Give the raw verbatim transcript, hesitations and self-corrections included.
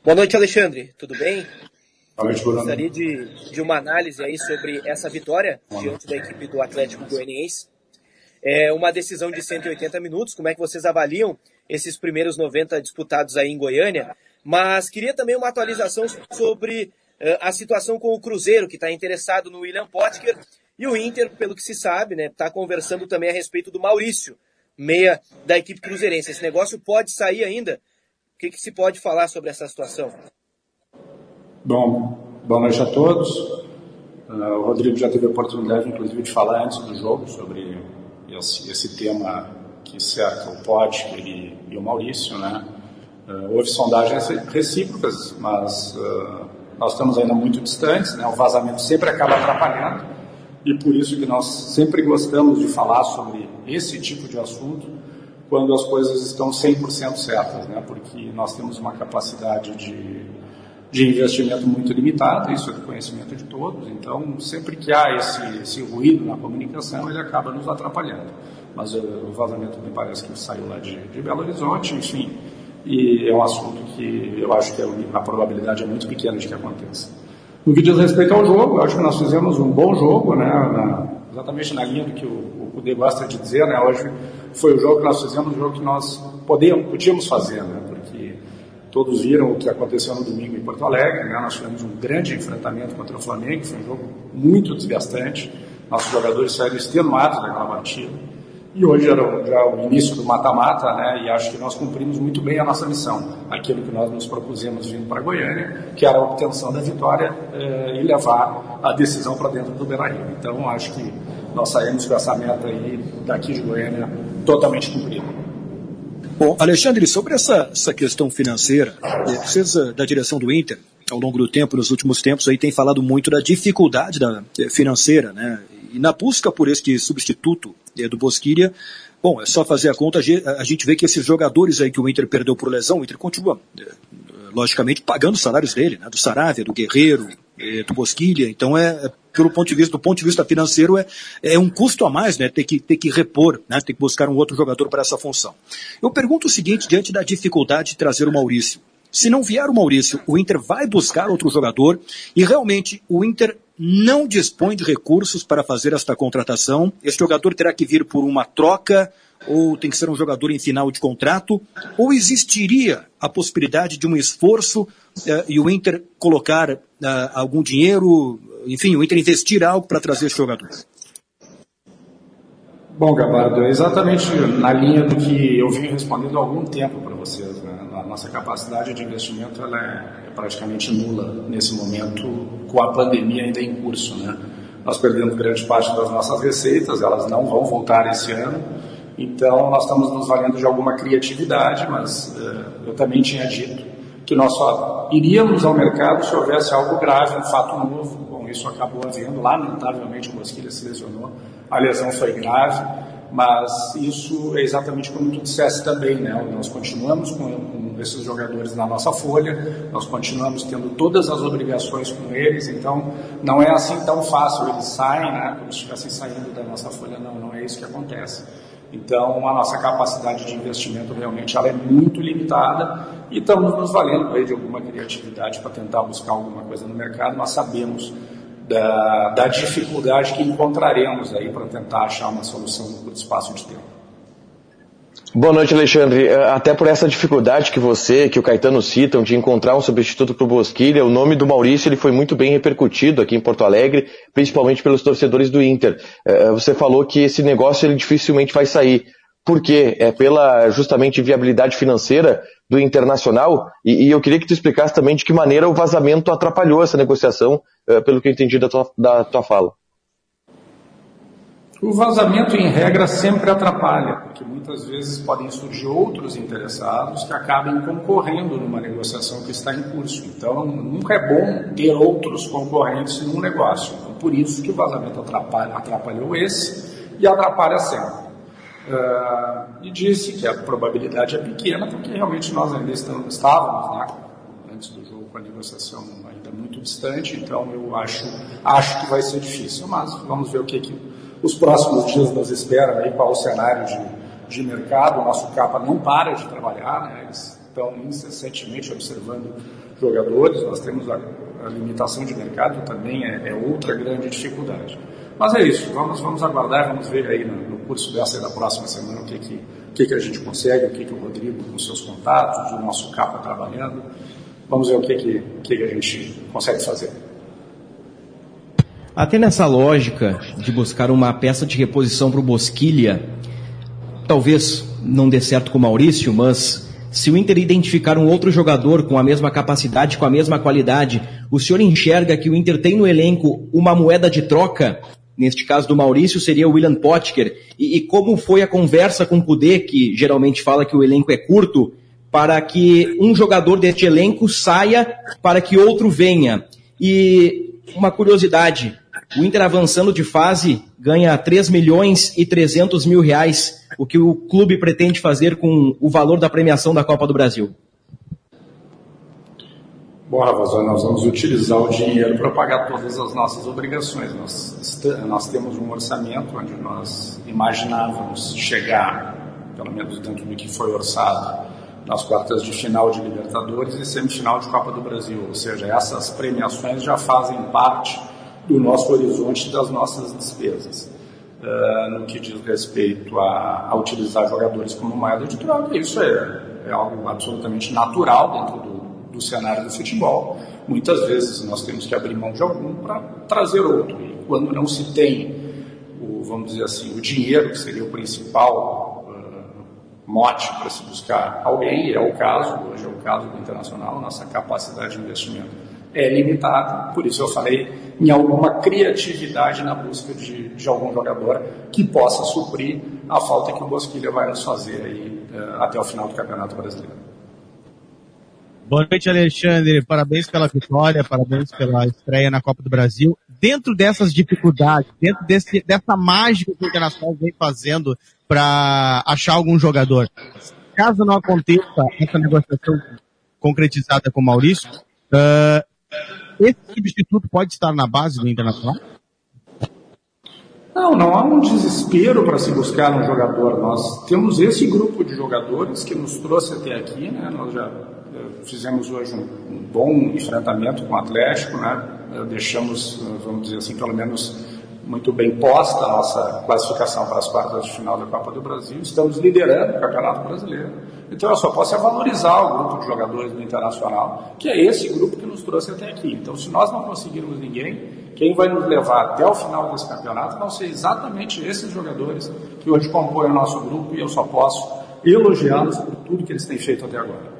Boa noite, Alexandre. Tudo bem? Boa noite, Bruno. Gostaria de, de uma análise aí sobre essa vitória diante da equipe do Atlético Goianiense. É uma decisão de cento e oitenta minutos. Como é que vocês avaliam esses primeiros noventa disputados aí em Goiânia? Mas queria também uma atualização sobre uh, a situação com o Cruzeiro, que está interessado no William Potker, e o Inter, pelo que se sabe, né, está conversando também a respeito do Maurício, meia da equipe cruzeirense. Esse negócio pode sair ainda? O que, que se pode falar sobre essa situação? Bom, boa noite a todos. Uh, o Rodrigo já teve a oportunidade, inclusive, de falar antes do jogo sobre esse, esse tema que cerca o Potker e, e o Maurício, né? Uh, houve sondagens recíprocas, mas uh, nós estamos ainda muito distantes, né? O vazamento sempre acaba atrapalhando e por isso que nós sempre gostamos de falar sobre esse tipo de assunto quando as coisas estão cem por cento certas, né? Porque nós temos uma capacidade de, de investimento muito limitada, isso é do conhecimento de todos, então sempre que há esse, esse ruído na comunicação, ele acaba nos atrapalhando. Mas uh, o vazamento me parece que saiu lá de, de Belo Horizonte, enfim, e é um assunto que eu acho que a probabilidade é muito pequena de que aconteça. No que diz respeito ao jogo, eu acho que nós fizemos um bom jogo, né, na, exatamente na linha do que o Cudê gosta de dizer, né, hoje foi o jogo que nós fizemos, o jogo que nós podíamos, podíamos fazer, né, porque todos viram o que aconteceu no domingo em Porto Alegre, né, nós tivemos um grande enfrentamento contra o Flamengo, foi um jogo muito desgastante, nossos jogadores saíram extenuados daquela partida. E hoje era já o início do mata-mata, né, e acho que nós cumprimos muito bem a nossa missão, aquilo que nós nos propusemos vindo para Goiânia, que era a obtenção da vitória eh, e levar a decisão para dentro do Beira-Rio. Então, acho que nós saímos com essa meta aí daqui de Goiânia totalmente cumprida. Bom, Alexandre, sobre essa, essa questão financeira, vocês da direção do Inter, ao longo do tempo, nos últimos tempos, aí tem falado muito da dificuldade da, financeira, né? E na busca por este substituto é, do Bosquilha, bom, é só fazer a conta, a gente vê que esses jogadores aí que o Inter perdeu por lesão, o Inter continua, é, logicamente, pagando os salários dele, né? Do Saravia, do Guerreiro, é, do Bosquilha, então é, é pelo ponto de vista, do ponto de vista financeiro, é, é um custo a mais, né? Ter que, ter que repor, né? Ter que buscar um outro jogador para essa função. Eu pergunto o seguinte, diante da dificuldade de trazer o Maurício, se não vier o Maurício, o Inter vai buscar outro jogador e realmente o Inter não dispõe de recursos para fazer esta contratação. Esse jogador terá que vir por uma troca ou tem que ser um jogador em final de contrato, ou existiria a possibilidade de um esforço uh, e o Inter colocar uh, algum dinheiro, enfim, o Inter investir algo para trazer esse jogador? Bom, Gabardo, é exatamente na linha do que eu venho respondendo há algum tempo para vocês, né? A nossa capacidade de investimento ela é praticamente nula nesse momento, com a pandemia ainda em curso, né? Nós perdemos grande parte das nossas receitas, elas não vão voltar esse ano, então nós estamos nos valendo de alguma criatividade, mas uh, eu também tinha dito que nós só iríamos ao mercado se houvesse algo grave, um fato novo. Bom, isso acabou havendo, lamentavelmente o Bosquilha se lesionou, a lesão foi grave, mas isso é exatamente como tu disseste também, né? Nós continuamos com, com esses jogadores na nossa folha, nós continuamos tendo todas as obrigações com eles, então não é assim tão fácil, eles saem, né, como se estivessem saindo da nossa folha, não, não é isso que acontece. Então a nossa capacidade de investimento realmente ela é muito limitada e estamos nos valendo aí de alguma criatividade para tentar buscar alguma coisa no mercado. Nós sabemos Da, da dificuldade que encontraremos aí para tentar achar uma solução no curto espaço de tempo. Boa noite, Alexandre. Até por essa dificuldade que você, que o Caetano citam, de encontrar um substituto para o Bosquilha, o nome do Maurício ele foi muito bem repercutido aqui em Porto Alegre, principalmente pelos torcedores do Inter. Você falou que esse negócio ele dificilmente vai sair. Por quê? É pela justamente viabilidade financeira do Internacional, e, e eu queria que tu explicasse também de que maneira o vazamento atrapalhou essa negociação, uh, pelo que eu entendi da tua, da tua fala. O vazamento, em regra, sempre atrapalha, porque muitas vezes podem surgir outros interessados que acabem concorrendo numa negociação que está em curso. Então, nunca é bom ter outros concorrentes num negócio. Então, por isso que o vazamento atrapalha, atrapalhou esse e atrapalha sempre. Uh, e disse que a probabilidade é pequena, porque realmente nós ainda estamos, estávamos, né, antes do jogo, com a negociação ainda muito distante, então eu acho, acho que vai ser difícil, mas vamos ver o que, que os próximos dias nos esperam, aí, qual o cenário de, de mercado. O nosso capa não para de trabalhar, né, eles estão incessantemente observando jogadores, nós temos a, a limitação de mercado, também é, é outra grande dificuldade. Mas é isso, vamos, vamos aguardar, vamos ver aí no, no curso dessa e da próxima semana o que, que, o que, que a gente consegue, o que, que o Rodrigo com seus contatos, o nosso capa trabalhando, vamos ver o que, que, que, que a gente consegue fazer. Até nessa lógica de buscar uma peça de reposição para o Bosquilha, talvez não dê certo com o Maurício, mas se o Inter identificar um outro jogador com a mesma capacidade, com a mesma qualidade, o senhor enxerga que o Inter tem no elenco uma moeda de troca? Neste caso do Maurício seria o William Potker. E, e como foi a conversa com o Kudê, que geralmente fala que o elenco é curto, para que um jogador deste elenco saia para que outro venha? E uma curiosidade, o Inter avançando de fase ganha três milhões e trezentos mil reais, o que o clube pretende fazer com o valor da premiação da Copa do Brasil? Bom, Ravazão, nós vamos utilizar o dinheiro para pagar todas as nossas obrigações. Nós, nós temos um orçamento onde nós imaginávamos chegar, pelo menos dentro do que foi orçado, nas quartas de final de Libertadores e semifinal de Copa do Brasil. Ou seja, essas premiações já fazem parte do nosso horizonte, das nossas despesas. Uh, no que diz respeito a, a utilizar jogadores como moeda de troca, isso é, é algo absolutamente natural dentro do, do cenário do futebol. Muitas vezes nós temos que abrir mão de algum para trazer outro. E quando não se tem, o, vamos dizer assim, o dinheiro, que seria o principal uh, mote para se buscar alguém, e é o caso, hoje é o caso do Internacional, nossa capacidade de investimento é limitada, por isso eu falei em alguma criatividade na busca de, de algum jogador que possa suprir a falta que o Bosquilha vai nos fazer aí, uh, até o final do Campeonato Brasileiro. Boa noite, Alexandre. Parabéns pela vitória, parabéns pela estreia na Copa do Brasil. Dentro dessas dificuldades, dentro desse, dessa mágica que o Internacional vem fazendo para achar algum jogador, caso não aconteça essa negociação concretizada com o Maurício, uh, esse substituto pode estar na base do Internacional? Não, não há um desespero para se buscar um jogador. Nós temos esse grupo de jogadores que nos trouxe até aqui, né? Nós já fizemos hoje um, um bom enfrentamento com o Atlético, né? Deixamos, vamos dizer assim, pelo menos muito bem posta a nossa classificação para as quartas de final da Copa do Brasil. Estamos liderando o Campeonato Brasileiro. Então eu só posso é valorizar o grupo de jogadores do Internacional, que é esse grupo que nos trouxe até aqui. Então, se nós não conseguirmos ninguém, quem vai nos levar até o final desse campeonato vão ser exatamente esses jogadores que hoje compõem o nosso grupo, e eu só posso elogiá-los por tudo que eles têm feito até agora.